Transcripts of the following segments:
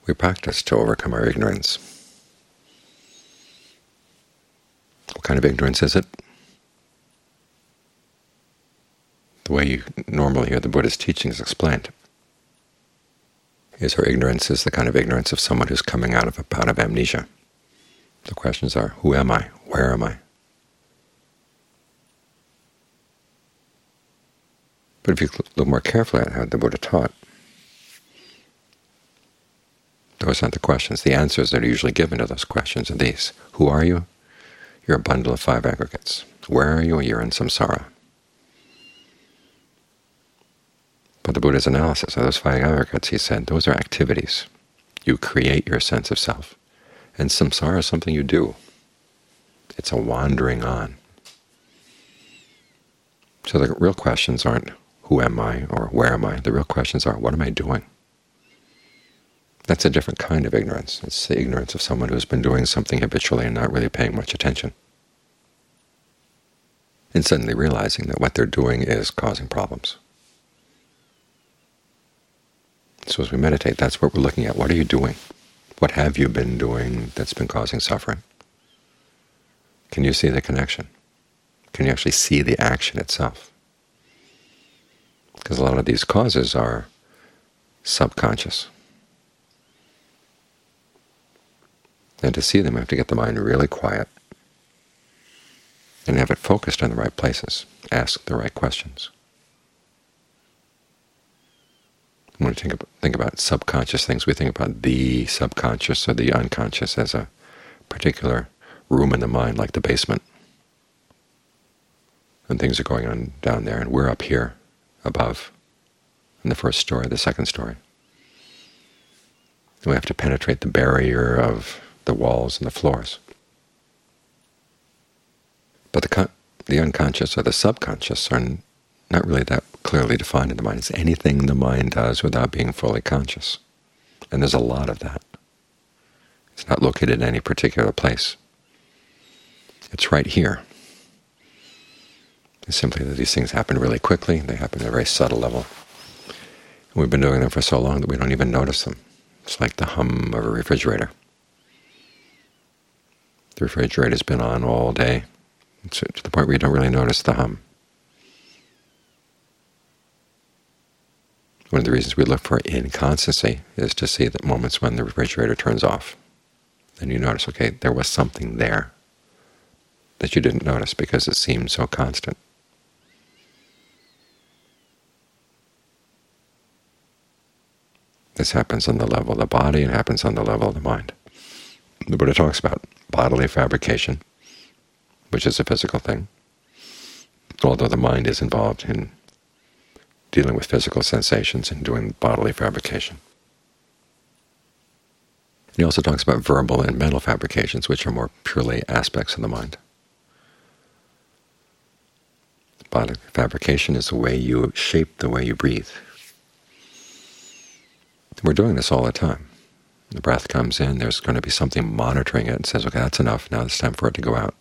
We practice to overcome our ignorance. What kind of ignorance is it? The way you normally hear the Buddha's teachings explained is our ignorance is the kind of ignorance of someone who's coming out of a bout of amnesia. The questions are, who am I? Where am I? But if you look more carefully at how the Buddha taught, those aren't the questions. The answers that are usually given to those questions are these. Who are you? You're a bundle of 5 aggregates. Where are you? You're in samsara. But the Buddha's analysis of those 5 aggregates, he said, those are activities. You create your sense of self. And samsara is something you do. It's a wandering on. So the real questions aren't who am I or where am I? The real questions are, what am I doing? That's a different kind of ignorance. It's the ignorance of someone who's been doing something habitually and not really paying much attention, and suddenly realizing that what they're doing is causing problems. So as we meditate, that's what we're looking at. What are you doing? What have you been doing that's been causing suffering? Can you see the connection? Can you actually see the action itself? Because a lot of these causes are subconscious. And to see them, we have to get the mind really quiet and have it focused on the right places, ask the right questions. When we think about subconscious things, we think about the subconscious or the unconscious as a particular room in the mind, like the basement. And things are going on down there, and we're up here above in the first story, the second story. And we have to penetrate the barrier of the walls and the floors. But the unconscious or the subconscious are not really that clearly defined in the mind. It's anything the mind does without being fully conscious. And there's a lot of that. It's not located in any particular place. It's right here. It's simply that these things happen really quickly. They happen at a very subtle level. And we've been doing them for so long that we don't even notice them. It's like the hum of a refrigerator. The refrigerator's been on all day, to the point where you don't really notice the hum. One of the reasons we look for inconstancy is to see the moments when the refrigerator turns off. Then you notice, okay, there was something there that you didn't notice because it seemed so constant. This happens on the level of the body and happens on the level of the mind. The Buddha talks about bodily fabrication, which is a physical thing, although the mind is involved in dealing with physical sensations and doing bodily fabrication. He also talks about verbal and mental fabrications, which are more purely aspects of the mind. Bodily fabrication is the way you shape the way you breathe. We're doing this all the time. The breath comes in, there's going to be something monitoring it and says, okay, that's enough, now it's time for it to go out.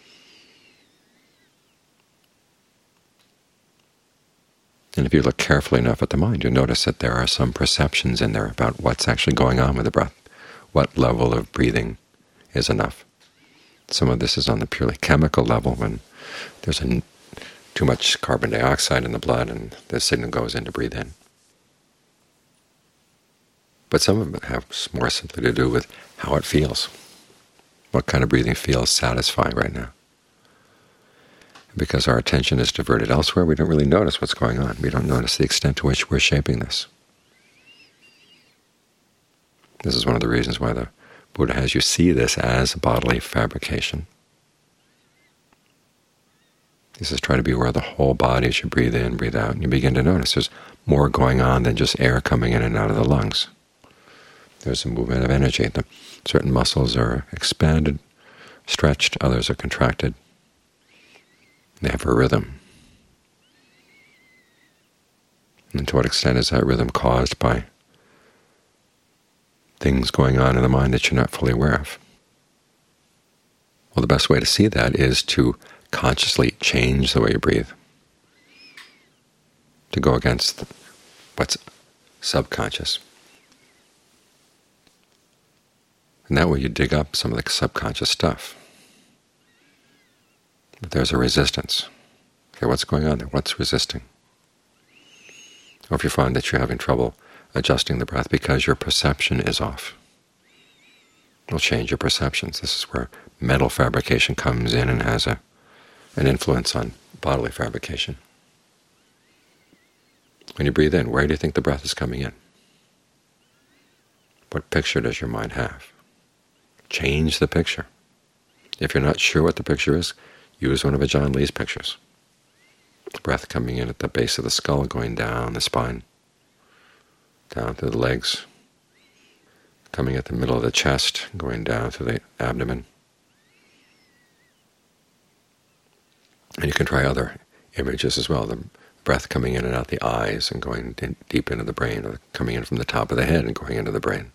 And if you look carefully enough at the mind, you'll notice that there are some perceptions in there about what's actually going on with the breath, what level of breathing is enough. Some of this is on the purely chemical level, when there's too much carbon dioxide in the blood and the signal goes in to breathe in. But some of it has more simply to do with how it feels. What kind of breathing feels satisfying right now? Because our attention is diverted elsewhere, we don't really notice what's going on. We don't notice the extent to which we're shaping this. This is one of the reasons why the Buddha has you see this as bodily fabrication. He says, try to be aware of the whole body as you breathe in, breathe out, and you begin to notice there's more going on than just air coming in and out of the lungs. There's a movement of energy. Certain muscles are expanded, stretched, others are contracted. They have a rhythm. And to what extent is that rhythm caused by things going on in the mind that you're not fully aware of? Well, the best way to see that is to consciously change the way you breathe, to go against what's subconscious. And that way you dig up some of the subconscious stuff. But there's a resistance. Okay, what's going on there? What's resisting? Or if you find that you're having trouble adjusting the breath because your perception is off, it'll change your perceptions. This is where mental fabrication comes in and has an influence on bodily fabrication. When you breathe in, where do you think the breath is coming in? What picture does your mind have? Change the picture. If you're not sure what the picture is, use one of Ajaan Lee's pictures. The breath coming in at the base of the skull, going down the spine, down to the legs, coming at the middle of the chest, going down to the abdomen. And you can try other images as well. The breath coming in and out the eyes and going deep into the brain, or coming in from the top of the head and going into the brain.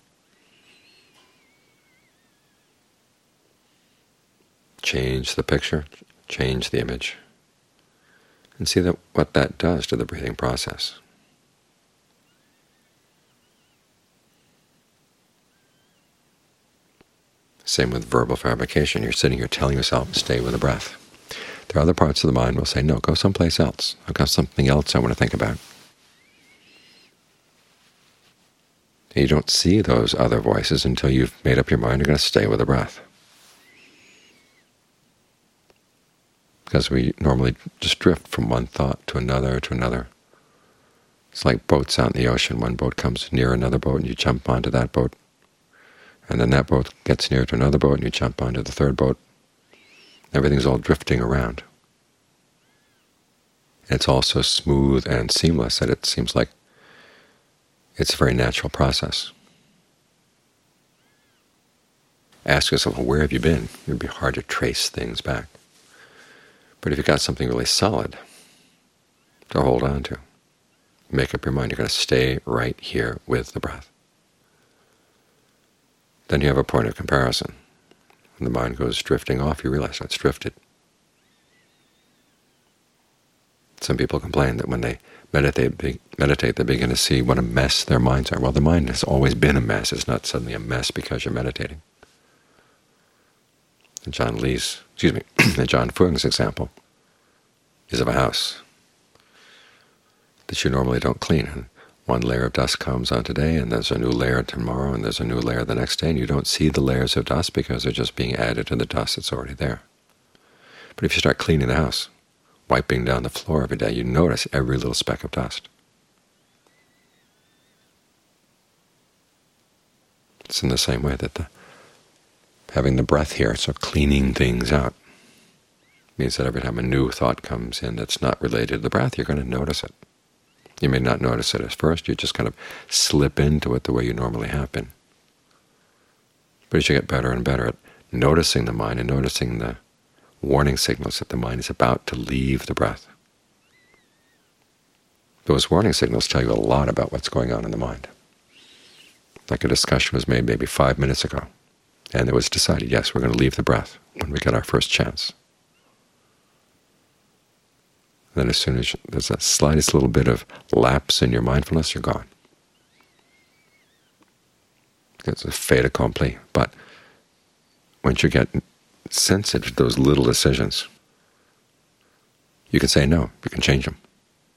Change the picture, change the image, and see what that does to the breathing process. Same with verbal fabrication. You're sitting here telling yourself, stay with the breath. There are other parts of the mind that will say, no, go someplace else. I've got something else I want to think about. And you don't see those other voices until you've made up your mind you're going to stay with the breath. Because we normally just drift from one thought to another to another. It's like boats out in the ocean. One boat comes near another boat and you jump onto that boat. And then that boat gets near to another boat and you jump onto the third boat. Everything's all drifting around. It's all so smooth and seamless that it seems like it's a very natural process. Ask yourself, well, where have you been? It would be hard to trace things back. But if you've got something really solid to hold on to, make up your mind you're going to stay right here with the breath. Then you have a point of comparison. When the mind goes drifting off, you realize it's drifted. Some people complain that when they meditate, they begin to see what a mess their minds are. Well, the mind has always been a mess. It's not suddenly a mess because you're meditating. Ajaan Fuang's example is of a house that you normally don't clean. And one layer of dust comes on today, and there's a new layer tomorrow, and there's a new layer the next day, and you don't see the layers of dust because they're just being added to the dust that's already there. But if you start cleaning the house, wiping down the floor every day, you notice every little speck of dust. It's in the same way that having the breath here, so cleaning things out, means that every time a new thought comes in that's not related to the breath, you're going to notice it. You may not notice it at first. You just kind of slip into it the way you normally have been. But as you get better and better at noticing the mind and noticing the warning signals that the mind is about to leave the breath, those warning signals tell you a lot about what's going on in the mind. Like a discussion was made maybe 5 minutes ago, and it was decided, yes, we're going to leave the breath when we get our first chance. Then as soon as there's a slightest little bit of lapse in your mindfulness, you're gone. It's a fait accompli. But once you get sensitive to those little decisions, you can say no, you can change them.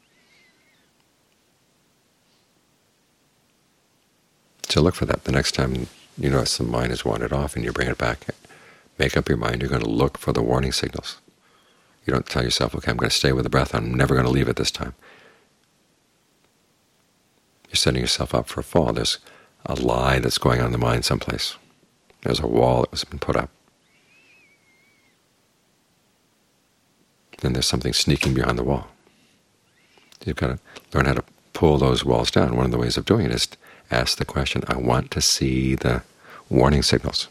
So look for that. The next time you notice the mind has wandered off and you bring it back, make up your mind you're going to look for the warning signals. You don't tell yourself, okay, I'm going to stay with the breath, I'm never going to leave it this time. You're setting yourself up for a fall. There's a lie that's going on in the mind someplace. There's a wall that has been put up. Then there's something sneaking behind the wall. You've got to learn how to pull those walls down. One of the ways of doing it is to ask the question, I want to see the warning signals.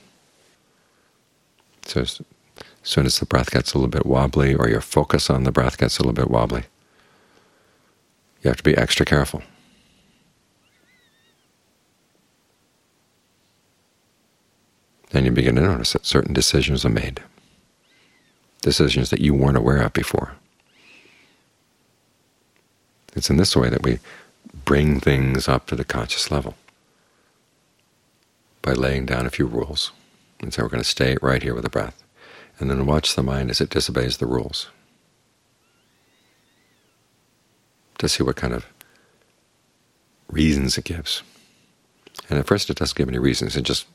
So as soon as the breath gets a little bit wobbly, or your focus on the breath gets a little bit wobbly, you have to be extra careful. Then you begin to notice that certain decisions are made, decisions that you weren't aware of before. It's in this way that we bring things up to the conscious level, by laying down a few rules. And so we're going to stay right here with the breath, and then watch the mind as it disobeys the rules, to see what kind of reasons it gives. And at first it doesn't give any reasons. It just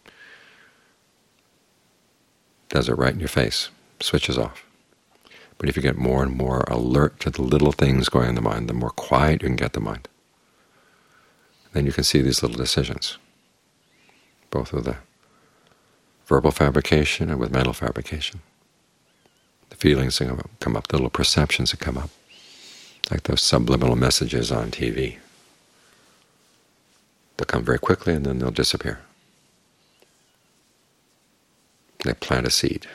does it right in your face, switches off. But if you get more and more alert to the little things going on in the mind, the more quiet you can get the mind, then you can see these little decisions, both with the verbal fabrication and with mental fabrication. The feelings that come up, the little perceptions that come up, like those subliminal messages on TV. They'll come very quickly and then they'll disappear. They plant a seed.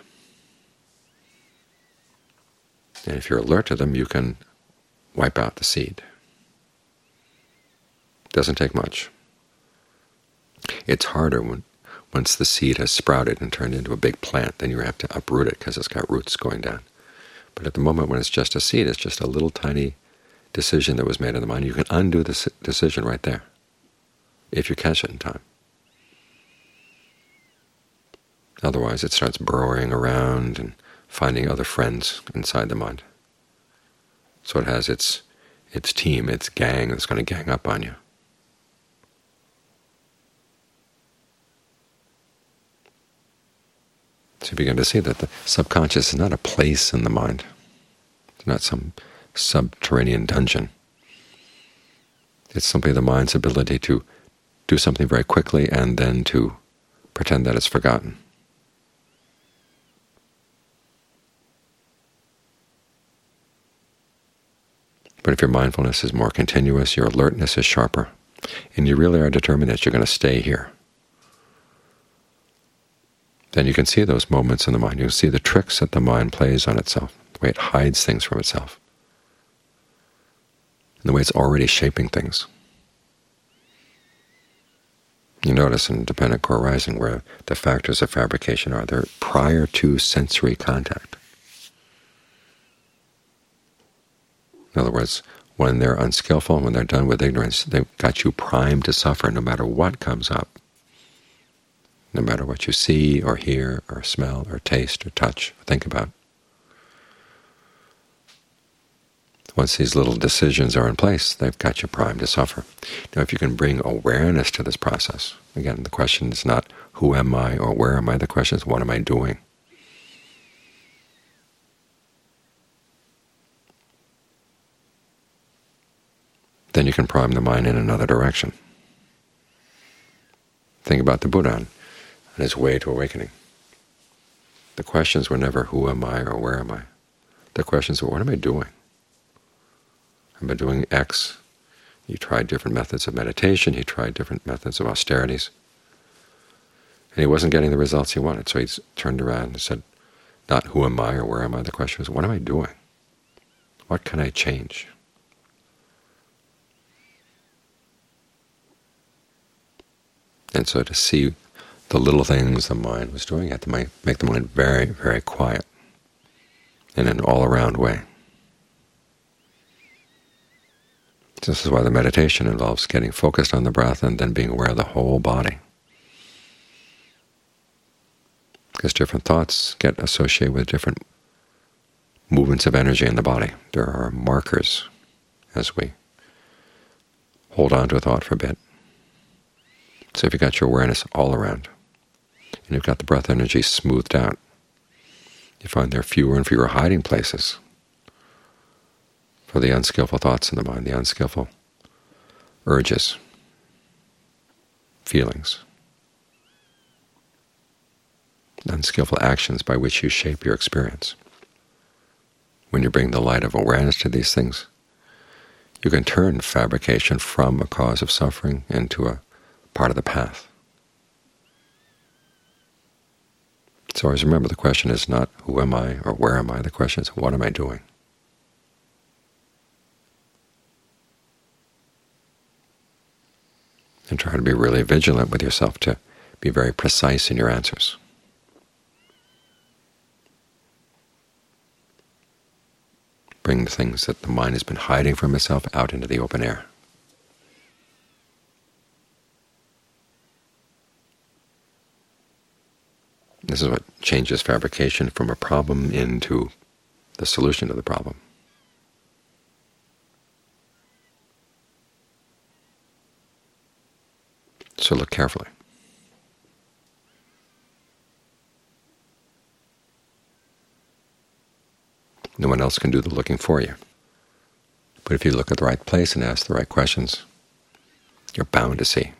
And if you're alert to them, you can wipe out the seed. It doesn't take much. It's harder once the seed has sprouted and turned into a big plant, then you have to uproot it because it's got roots going down. But at the moment when it's just a seed, it's just a little tiny decision that was made in the mind. You can undo the decision right there, if you catch it in time. Otherwise it starts burrowing around and finding other friends inside the mind. So it has its team, its gang that's going to gang up on you. So you begin to see that the subconscious is not a place in the mind. It's not some subterranean dungeon. It's simply the mind's ability to do something very quickly and then to pretend that it's forgotten. But if your mindfulness is more continuous, your alertness is sharper, and you really are determined that you're going to stay here, then you can see those moments in the mind. You can see the tricks that the mind plays on itself, the way it hides things from itself, and the way it's already shaping things. You notice in dependent core arising where the factors of fabrication are. They're prior to sensory contact. In other words, when they're unskillful, when they're done with ignorance, they've got you primed to suffer no matter what comes up, no matter what you see or hear or smell or taste or touch or think about. Once these little decisions are in place, they've got you primed to suffer. Now, if you can bring awareness to this process, again, the question is not who am I or where am I, the question is what am I doing? Then you can prime the mind in another direction. Think about the Buddha and his way to awakening. The questions were never who am I or where am I. The questions were what am I doing? Am I doing X? He tried different methods of meditation. He tried different methods of austerities. And he wasn't getting the results he wanted. So he turned around and said, not who am I or where am I. The question was, what am I doing? What can I change? And so to see the little things the mind was doing, you have to make the mind very, very quiet in an all-around way. This is why the meditation involves getting focused on the breath and then being aware of the whole body. Because different thoughts get associated with different movements of energy in the body. There are markers as we hold on to a thought for a bit. So if you've got your awareness all around, and you've got the breath energy smoothed out, you find there are fewer and fewer hiding places for the unskillful thoughts in the mind, the unskillful urges, feelings, unskillful actions by which you shape your experience. When you bring the light of awareness to these things, you can turn fabrication from a cause of suffering into a part of the path. So always remember, the question is not who am I or where am I, the question is what am I doing? And try to be really vigilant with yourself to be very precise in your answers. Bring the things that the mind has been hiding from itself out into the open air. This is what changes fabrication from a problem into the solution to the problem. So look carefully. No one else can do the looking for you. But if you look at the right place and ask the right questions, you're bound to see.